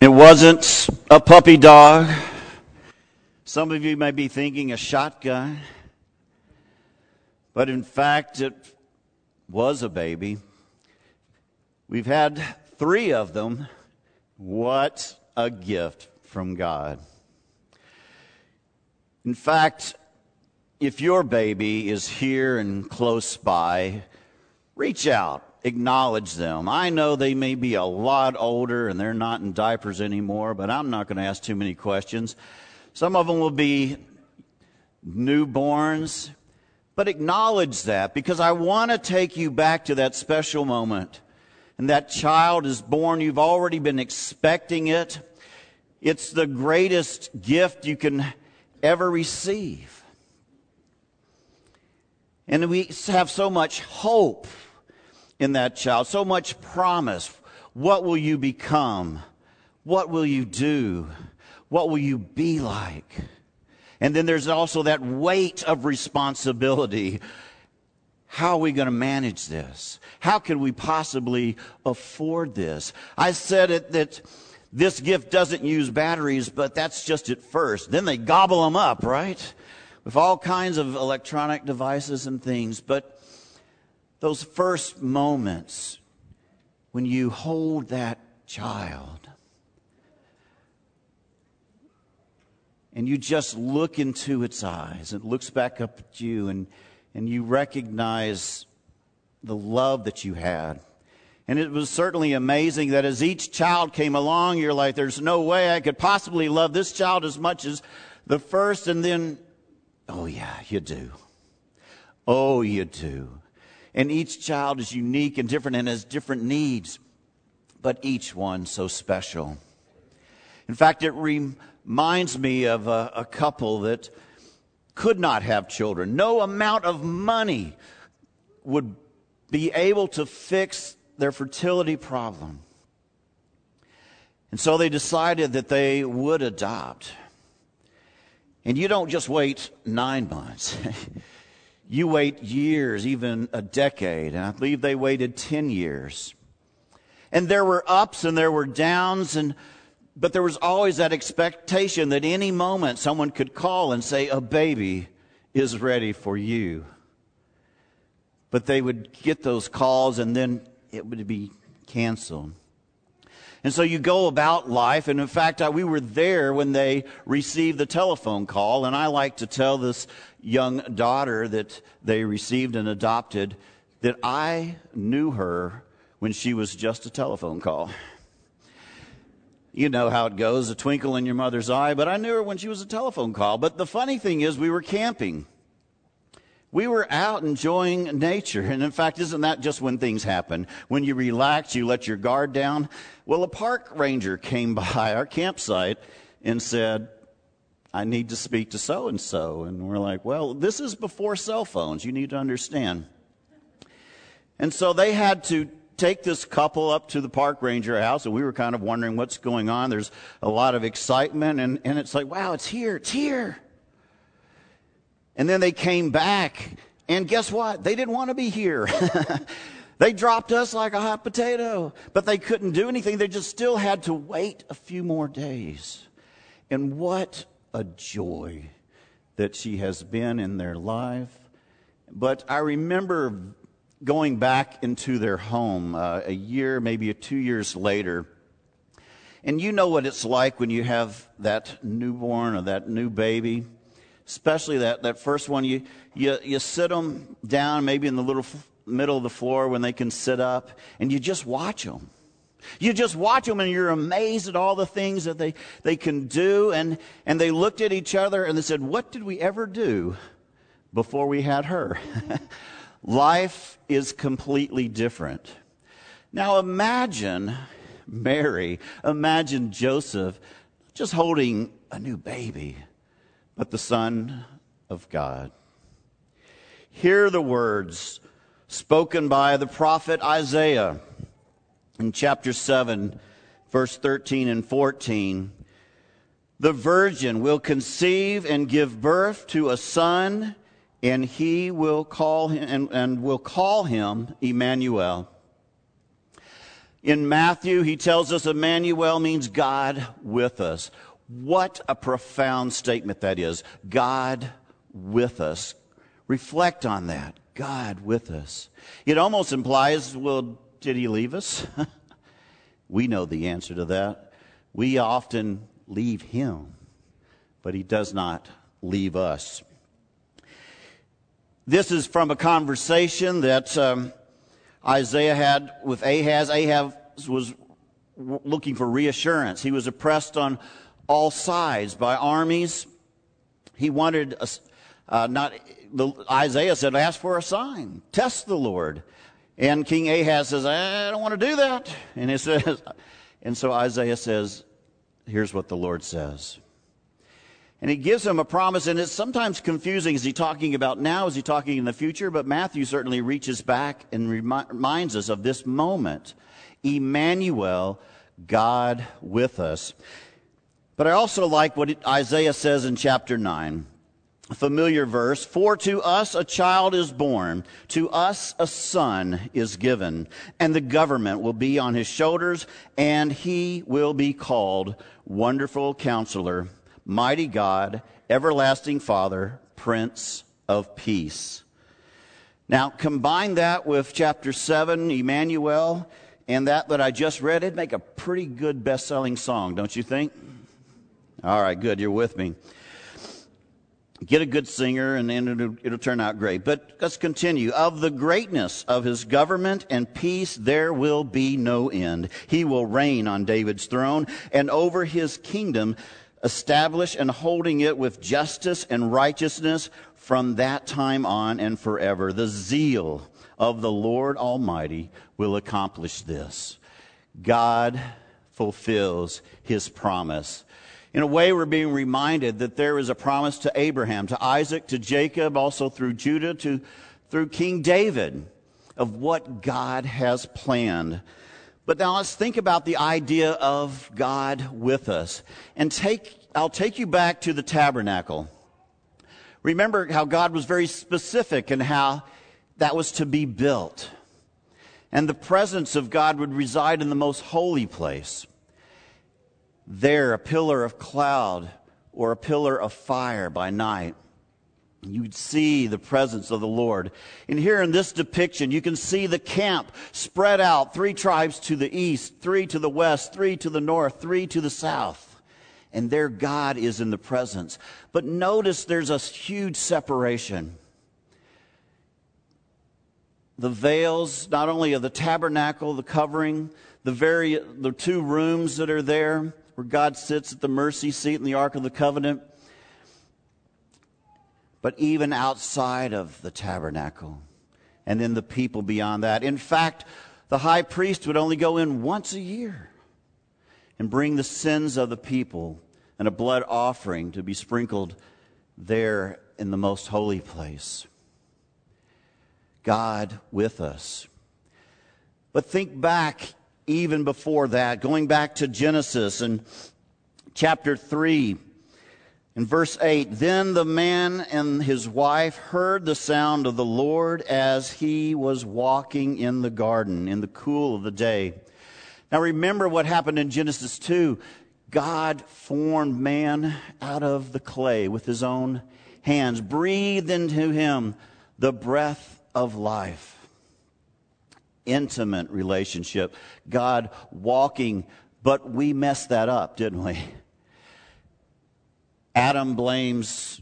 It wasn't a puppy dog. Some of you may be thinking a shotgun. But in fact, it was a baby. We've had 3 of them. What a gift from God. In fact, if your baby is here and close by, reach out. Acknowledge them. I know they may be a lot older and they're not in diapers anymore, but I'm not going to ask too many questions. Some of them will be newborns, but acknowledge that, because I want to take you back to that special moment. And that child is born. You've already been expecting it. It's the greatest gift you can ever receive. And we have so much hope in that child, so much promise. What will you become? What will you do? What will you be like? And then there's also that weight of responsibility. How are we going to manage this? How can we possibly afford this? I said it that this gift doesn't use batteries, but that's just at first. Then they gobble them up, right? With all kinds of electronic devices and things. But those first moments when you hold that child and you just look into its eyes, it looks back up at you, and you recognize the love that you had. And it was certainly amazing that as each child came along, you're like, there's no way I could possibly love this child as much as the first. And then, oh yeah, you do. Oh, you do. And each child is unique and different and has different needs, but each one so special. In fact, it reminds me of a couple that could not have children. No amount of money would be able to fix their fertility problem. And so they decided that they would adopt. And you don't just wait 9 months. You wait years, even a decade. And I believe they waited 10 years. And there were ups and there were downs, but there was always that expectation that any moment someone could call and say, a baby is ready for you. But they would get those calls and then it would be canceled. And so you go about life, and in fact, we were there when they received the telephone call, and I like to tell this young daughter that they received and adopted that I knew her when she was just a telephone call. You know how it goes, a twinkle in your mother's eye, but I knew her when she was a telephone call. But the funny thing is, we were camping. We were out enjoying nature. And in fact, isn't that just when things happen? When you relax, you let your guard down. Well, a park ranger came by our campsite and said, I need to speak to so-and-so. And we're like, well, this is before cell phones. You need to understand. And so they had to take this couple up to the park ranger house, and we were kind of wondering what's going on. There's a lot of excitement, and it's like, wow, it's here, it's here. And then they came back, and guess what? They didn't want to be here. They dropped us like a hot potato, but they couldn't do anything. They just still had to wait a few more days. And what a joy that she has been in their life. But I remember going back into their home a year, maybe 2 years later. And you know what it's like when you have that newborn or that new baby. Especially that first one, you sit them down maybe in the little middle of the floor when they can sit up, and you just watch them. You just watch them, and you're amazed at all the things that they can do. And they looked at each other, and they said, what did we ever do before we had her? Life is completely different. Now imagine Mary, imagine Joseph just holding a new baby, but the Son of God. Hear the words spoken by the prophet Isaiah in chapter 7, verse 13 and 14. The virgin will conceive and give birth to a son, and he will call him and will call him Emmanuel. In Matthew, he tells us Emmanuel means God with us. What a profound statement that is. God with us. Reflect on that. God with us. It almost implies, well, did he leave us? We know the answer to that. We often leave him, but he does not leave us. This is from a conversation that Isaiah had with Ahaz. Ahaz was looking for reassurance. He was oppressed on all sides by armies. He wanted Isaiah said, ask for a sign. Test the Lord. And King Ahaz says, I don't want to do that. And so Isaiah says, here's what the Lord says. And he gives him a promise, and it's sometimes confusing. Is he talking about now? Is he talking in the future? But Matthew certainly reaches back and reminds us of this moment. Emmanuel, God with us. But I also like what Isaiah says in chapter 9. A familiar verse. For to us a child is born, to us a son is given, and the government will be on his shoulders, and he will be called Wonderful Counselor, Mighty God, Everlasting Father, Prince of Peace. Now, combine that with chapter 7, Emmanuel, and that I just read, it'd make a pretty good best-selling song, don't you think? All right, good, you're with me. Get a good singer, and then it'll turn out great. But let's continue. Of the greatness of his government and peace, there will be no end. He will reign on David's throne and over his kingdom, establish and holding it with justice and righteousness from that time on and forever. The zeal of the Lord Almighty will accomplish this. God fulfills his promise. In a way, we're being reminded that there is a promise to Abraham, to Isaac, to Jacob, also through Judah, through King David, of what God has planned. But now let's think about the idea of God with us. And I'll take you back to the tabernacle. Remember how God was very specific in how that was to be built. And the presence of God would reside in the most holy place. There, a pillar of cloud or a pillar of fire by night. You'd see the presence of the Lord. And here in this depiction, you can see the camp spread out. 3 tribes to the east, 3 to the west, 3 to the north, 3 to the south. And there God is in the presence. But notice there's a huge separation. The veils, not only of the tabernacle, the covering, the 2 rooms that are there, where God sits at the mercy seat in the Ark of the Covenant, but even outside of the tabernacle, and then the people beyond that. In fact, the high priest would only go in once a year and bring the sins of the people and a blood offering to be sprinkled there in the most holy place. God with us. But think back even before that, going back to Genesis and chapter 3, in verse 8, then the man and his wife heard the sound of the Lord as he was walking in the garden in the cool of the day. Now remember what happened in Genesis 2. God formed man out of the clay with his own hands, breathed into him the breath of life. Intimate relationship. God walking, but we messed that up, didn't we? Adam blames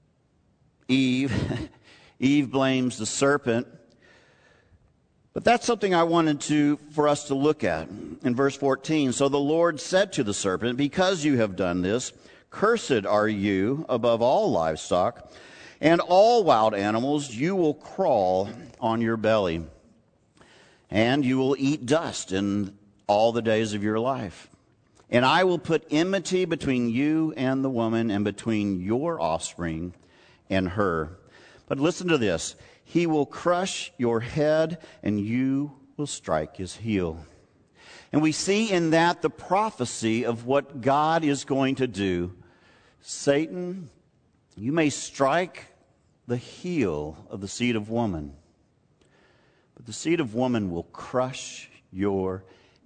Eve. Eve blames the serpent. But that's something I wanted for us to look at in verse 14. So the Lord said to the serpent, because you have done this, cursed are you above all livestock, and all wild animals. You will crawl on your belly, and you will eat dust in all the days of your life. And I will put enmity between you and the woman, and between your offspring and her. But listen to this. He will crush your head, and you will strike his heel. And we see in that the prophecy of what God is going to do. Satan, you may strike the heel of the seed of woman, but the seed of woman will crush your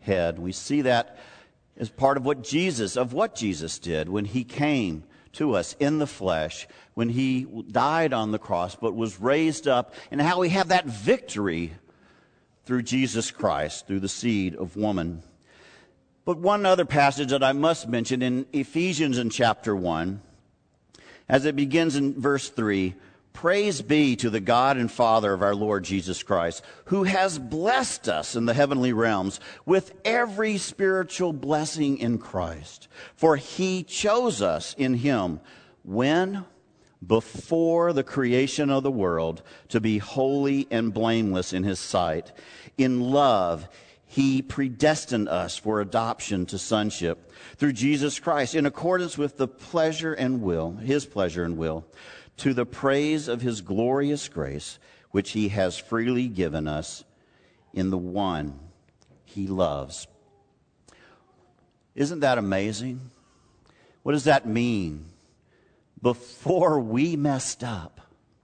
head. We see that as part of what Jesus did when he came to us in the flesh, when he died on the cross but was raised up, and how we have that victory through Jesus Christ, through the seed of woman. But one other passage that I must mention in Ephesians in chapter 1, as it begins in verse 3, "Praise be to the God and Father of our Lord Jesus Christ, who has blessed us in the heavenly realms with every spiritual blessing in Christ. For he chose us in him when? Before the creation of the world, to be holy and blameless in his sight. In love, he predestined us for adoption to sonship through Jesus Christ, in accordance with the pleasure and will, his pleasure and will, to the praise of his glorious grace, which he has freely given us in the one he loves." Isn't that amazing? What does that mean? Before we messed up,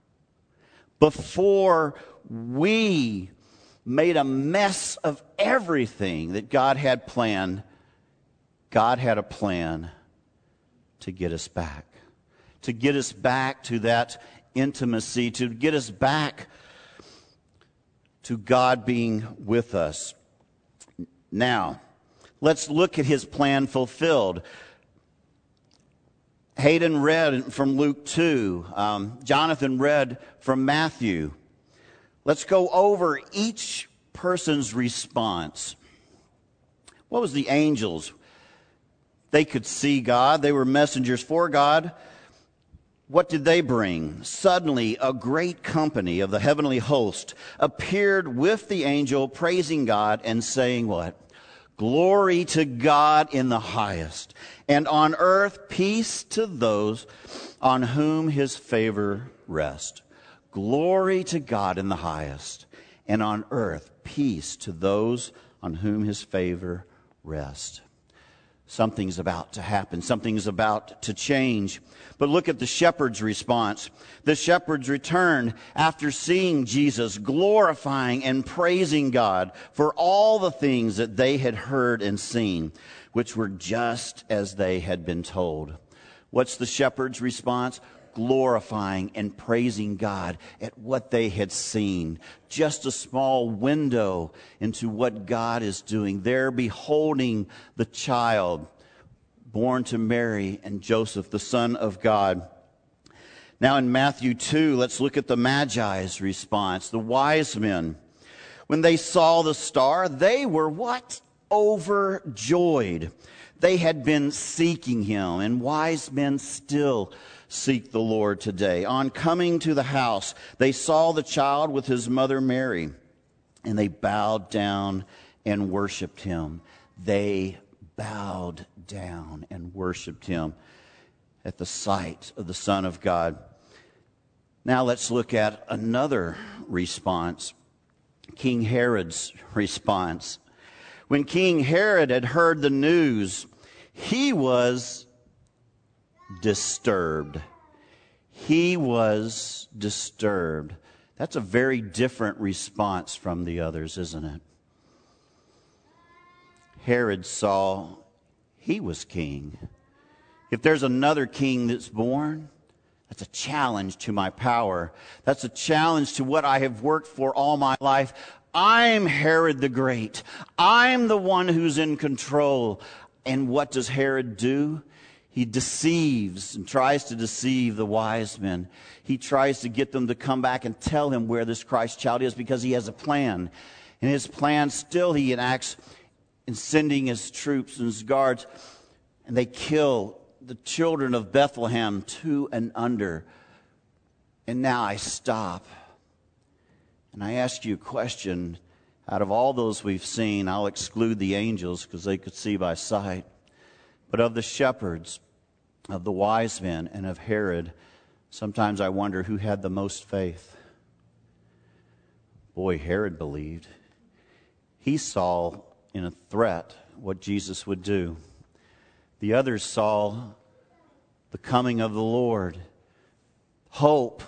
before we made a mess of everything that God had planned, God had a plan to get us back. To get us back to that intimacy, to get us back to God being with us. Now, let's look at his plan fulfilled. Hayden read from Luke 2. Jonathan read from Matthew. Let's go over each person's response. What was the angels? They could see God. They were messengers for God. What did they bring? Suddenly, a great company of the heavenly host appeared with the angel, praising God and saying what? "Glory to God in the highest, and on earth peace to those on whom his favor rests." Glory to God in the highest, and on earth peace to those on whom his favor rests. Something's about to happen. Something's about to change. But look at the shepherds' response. The shepherds returned after seeing Jesus, glorifying and praising God for all the things that they had heard and seen, which were just as they had been told. What's the shepherds' response? Glorifying and praising God at what they had seen. Just a small window into what God is doing. They're beholding the child born to Mary and Joseph, the Son of God. Now in Matthew 2, let's look at the Magi's response, the wise men. When they saw the star, they were what? Overjoyed. They had been seeking him, and wise men still seek the Lord today. On coming to the house, they saw the child with his mother Mary, and they bowed down and worshiped him. They bowed down and worshiped him at the sight of the Son of God. Now let's look at another response, King Herod's response. When King Herod had heard the news, he was disturbed. He was disturbed. That's a very different response from the others, isn't it? Herod saw he was king. If there's another king that's born, that's a challenge to my power. That's a challenge to what I have worked for all my life. I'm Herod the Great. I'm the one who's in control. And what does Herod do? He deceives and tries to deceive the wise men. He tries to get them to come back and tell him where this Christ child is, because he has a plan. And his plan still he enacts in sending his troops and his guards, and they kill the children of Bethlehem 2 and under. And now I stop. And I ask you a question. Out of all those we've seen, I'll exclude the angels because they could see by sight. But of the shepherds, of the wise men, and of Herod, sometimes I wonder who had the most faith. Boy, Herod believed. He saw in a threat what Jesus would do. The others saw the coming of the Lord, hope,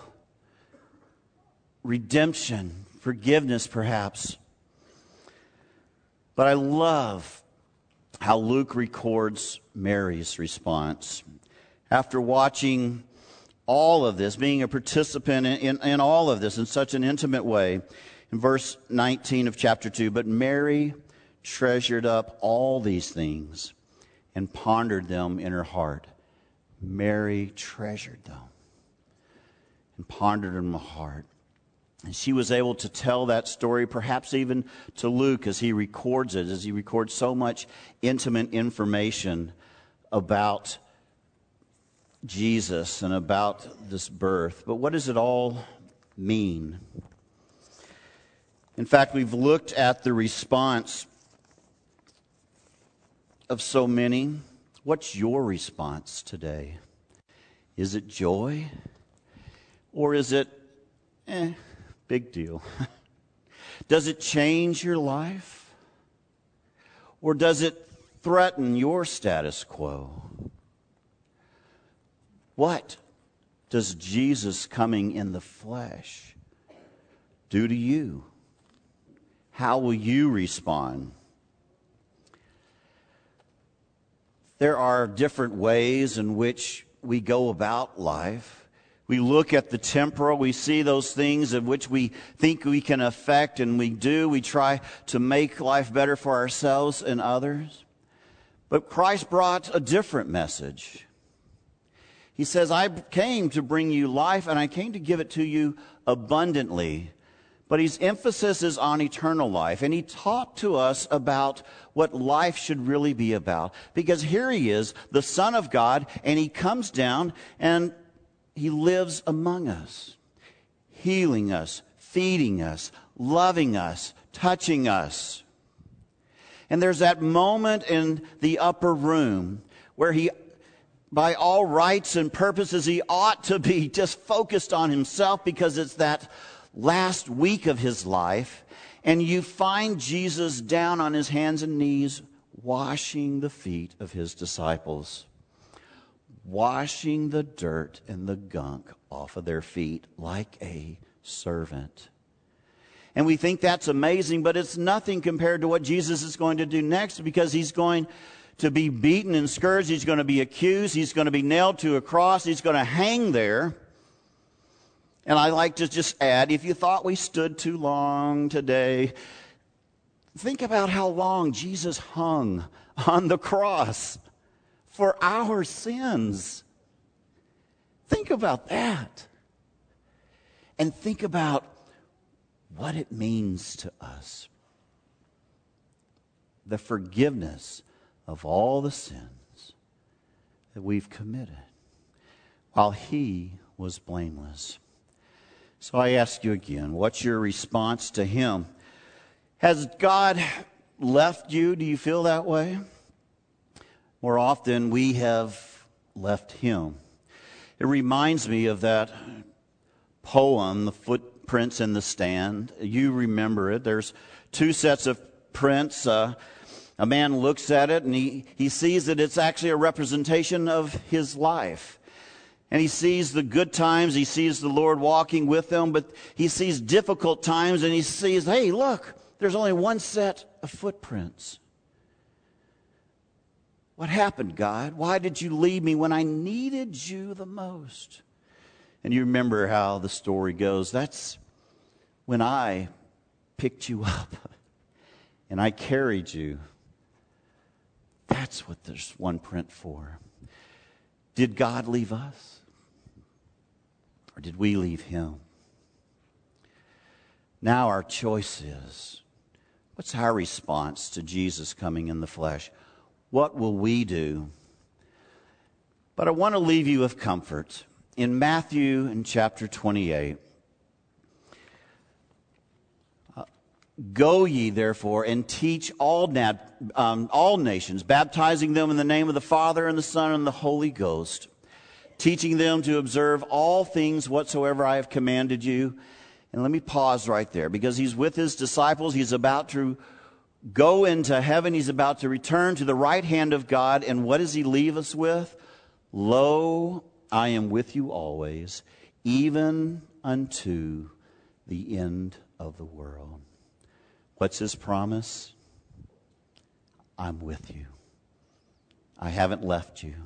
redemption, forgiveness perhaps. But I love how Luke records Mary's response. After watching all of this, being a participant in all of this in such an intimate way, in verse 19 of chapter 2, but Mary treasured up all these things and pondered them in her heart. Mary treasured them and pondered them in her heart. And she was able to tell that story, perhaps even to Luke as he records it, as he records so much intimate information about Jesus and about this birth. But what does it all mean? In fact, we've looked at the response of so many. What's your response today? Is it joy? Or is it, big deal? Does it change your life? Or does it threaten your status quo? What does Jesus coming in the flesh do to you? How will you respond? There are different ways in which we go about life. We look at the temporal, we see those things in which we think we can affect, and we do. We try to make life better for ourselves and others. But Christ brought a different message. He says, I came to bring you life, and I came to give it to you abundantly. But his emphasis is on eternal life. And he talked to us about what life should really be about. Because here he is, the Son of God, and he comes down and he lives among us, healing us, feeding us, loving us, touching us. And there's that moment in the upper room where he, by all rights and purposes, he ought to be just focused on himself because it's that last week of his life. And you find Jesus down on his hands and knees washing the feet of his disciples, washing the dirt and the gunk off of their feet like a servant. And we think that's amazing, but it's nothing compared to what Jesus is going to do next, because he's going to be beaten and scourged. He's going to be accused. He's going to be nailed to a cross. He's going to hang there. And I like to just add, if you thought we stood too long today, think about how long Jesus hung on the cross for our sins. Think about that. And think about what it means to us. The forgiveness of all the sins that we've committed while he was blameless. So I ask you again, what's your response to him? Has God left you? Do you feel that way? More often we have left him. It reminds me of that poem, The Footprints in the Stand. You remember it. There's two sets of prints. A man looks at it and he sees that it's actually a representation of his life. And he sees the good times, he sees the Lord walking with them, but he sees difficult times and he sees, hey, look, there's only one set of footprints. What happened, God? Why did you leave me when I needed you the most? And you remember how the story goes. That's when I picked you up and I carried you. That's what there's one print for. Did God leave us? Or did we leave him? Now our choice is, what's our response to Jesus coming in the flesh? What will we do? But I want to leave you with comfort. In Matthew in chapter 28, go ye therefore and teach all nations, baptizing them in the name of the Father and the Son and the Holy Ghost, teaching them to observe all things whatsoever I have commanded you. And let me pause right there, because he's with his disciples. He's about to go into heaven. He's about to return to the right hand of God. And what does he leave us with? Lo, I am with you always, even unto the end of the world. What's his promise? I'm with you. I haven't left you.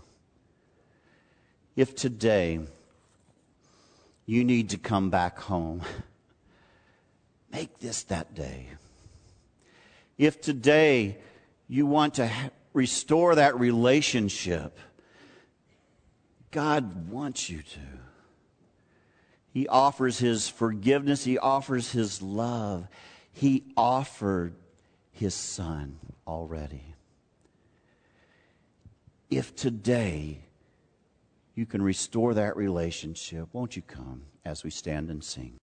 If today you need to come back home, make this that day. If today you want to restore that relationship, God wants you to. He offers His forgiveness. He offers His love. He offered His Son already. If today you can restore that relationship, won't you come as we stand and sing?